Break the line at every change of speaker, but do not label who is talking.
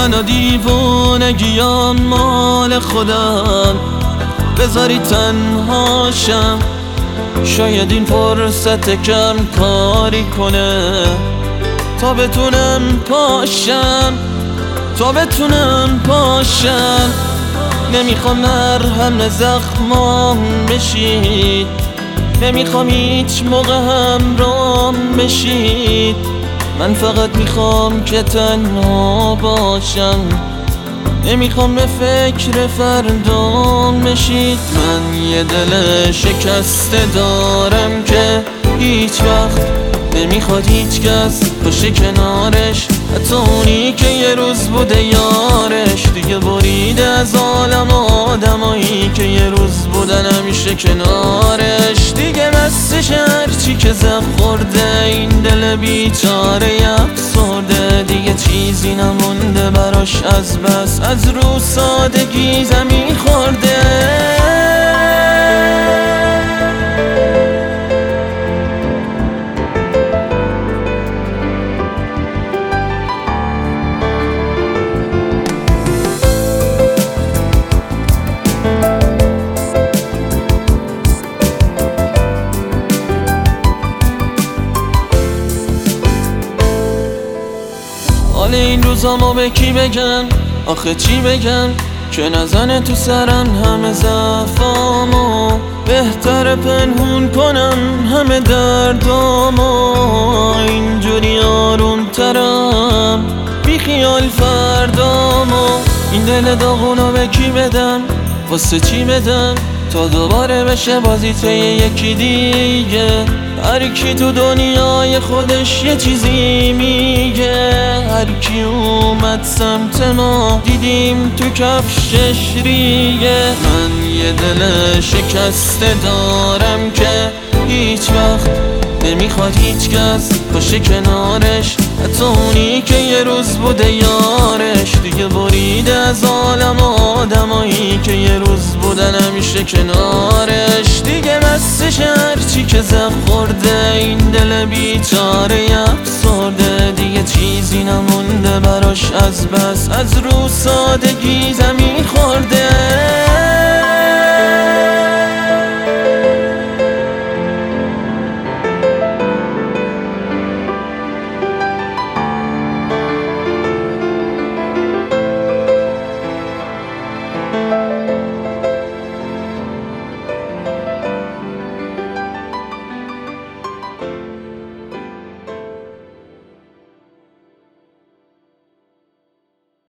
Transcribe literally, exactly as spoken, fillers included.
من و دیوونگیام مال خودم، بذاری تنهاشم. شاید این فرصت کم کاری کنه تا بتونم پاشم، تا بتونم پاشم. نمیخوام مرهم زخمام بشید، نمیخوام هیچ موقع همرام بشید. من فقط میخوام که تنها باشم، نمیخوام به فکر فردام بشید. من یه دل شکسته دارم که هیچ وقت نمیخواد هیچ کس باشه کنارش، حتی اونی که یه روز بوده یارش. دیگه بریده از عالم آدمایی که یه روز بودن همیشه کنارش. دیگه بستش هرچی که زخم خورده این دل بیچاره افسرده. دیگه چیزی نمونده براش از بس از رو سادگی زمین خورده. حال این روزامو به کی بگم، آخه چی بگم که نزنه تو سرم همه ضعفامو. بهتر پنهون کنم همه دردامو، اینجوری آروم ترم بی خیال فردامو. این دل داغونو به کی بدم، واسه چی بدم تا دوباره بشه بازیته یکی دیگه. هر کی تو دنیای خودش یه چیزی میگه، هر کی اومد سمت ما دیدیم تو کفشش ریگه. من یه دل شکسته دارم که هیچ وقت نمیخواد هیچ کس باشه کنارش، حتی اونی که یه روز بوده یارش. دیگه بریده از عالم آدمایی که یه روز بودن همیشه کنارش. دیگه بستش هرچی که زخم خورده این دل بیچاره افسرده. دیگه چیزی نمونده براش از بس از رو سادگی زمین خورده.